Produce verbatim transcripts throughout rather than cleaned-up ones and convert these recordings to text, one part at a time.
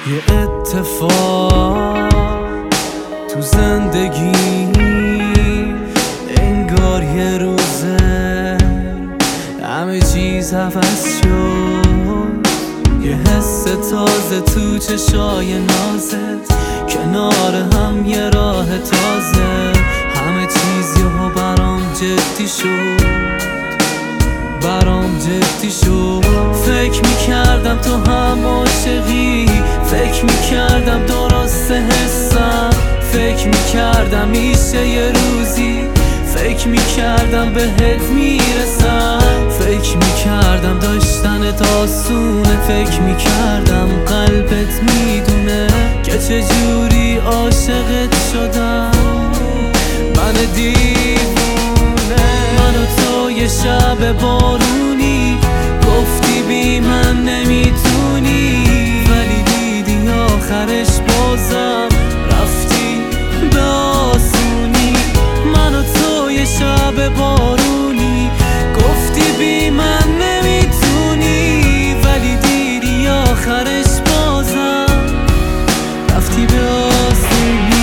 یه اتفاق تو زندگی انگار یه روزه همه چیز عوض شد، یه حس تازه تو چشای نازت، کنار هم یه راه تازه، همه چیز یهو برام جدی شد، برام جدی شد. فکر میکردم تو هم عاشقی، فکر میکردم درست حسم، فکر میکردم میشه یه روزی، فکر میکردم بهت میرسم، فکر میکردم داشتنت آسونه، فکر میکردم قلبت میدونه که چجوری عاشقت شدم. من دیوونه، من و تو یه شب بارونی گفتی بی من نمیتونی، ولی دیدی آخرش بازم رفتی به آسونی. من و تو یه شب بارونی گفتی بی من نمیتونی، ولی دیدی آخرش بازم رفتی به آسونی.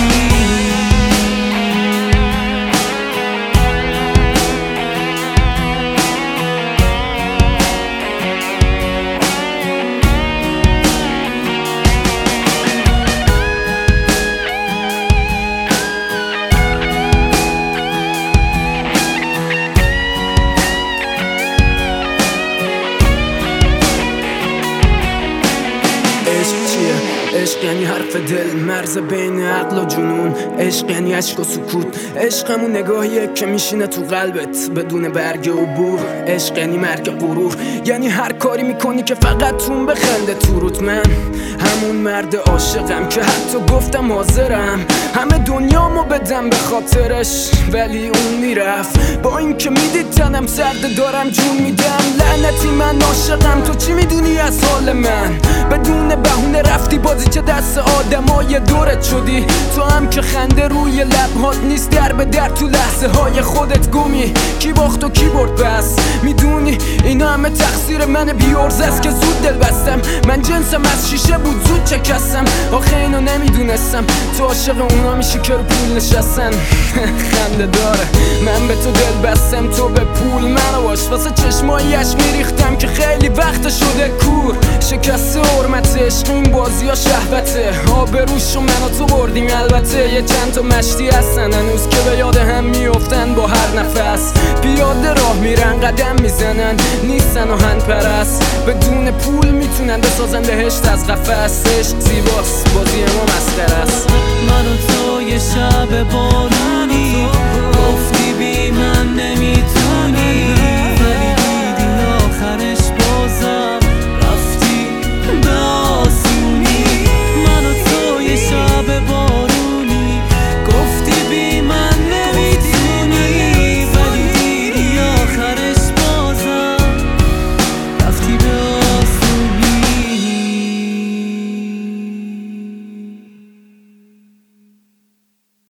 عشق یعنی حرف دل، مرز بین عقل و جنون. عشق یعنی عشق و سکوت. عشق همون نگاهیه که میشینه تو قلبت بدون برگ و بور. عشق یعنی مرگ غرور، یعنی هر کاری میکنی که فقط تون بخنده تو روت. من همون مرد عاشقم که حتی گفتم حاضرم همه دنیامو بدم به خاطرش، ولی اون میرفت با این که میدید تنم سرده دارم جون میدم. لعنتی من عاشقم، تو چی میدونی از حال من؟ بدون بهونه رفتی بازی که دست آدمای دورت شدی. تو هم که خنده روی لبهات نیست، در به در تو لحظه های خودت گمی. کی باخت و کی برد بس میدونی اینا همه تقصیر من بیارزه است که زود دل بستم. من جنسم از شیشه بود زود چکستم، آخه اینو نمیدونستم تو عاشق اونا میشی که رو پول نشستن. خنده داره من به تو دل بستم، تو به پول منو باش. واسه چشماییش میریختم که خیلی وقت شده کور. شکسته حرمت عشق این بازی ها شهوته، آبروشو من و تو بردیم البته. یه چند تا مشتی هستن هنوز که به یاد هم میافتن با هر نفس. پیاده راه میرن قدم میزنن نیستن آهن پرست، بدون پول میتونن بسازن بهشت از قفس. عشق زیباست بازی ما مسخره است. من و تو یه شب بارونی گفتی بی من نمیتونی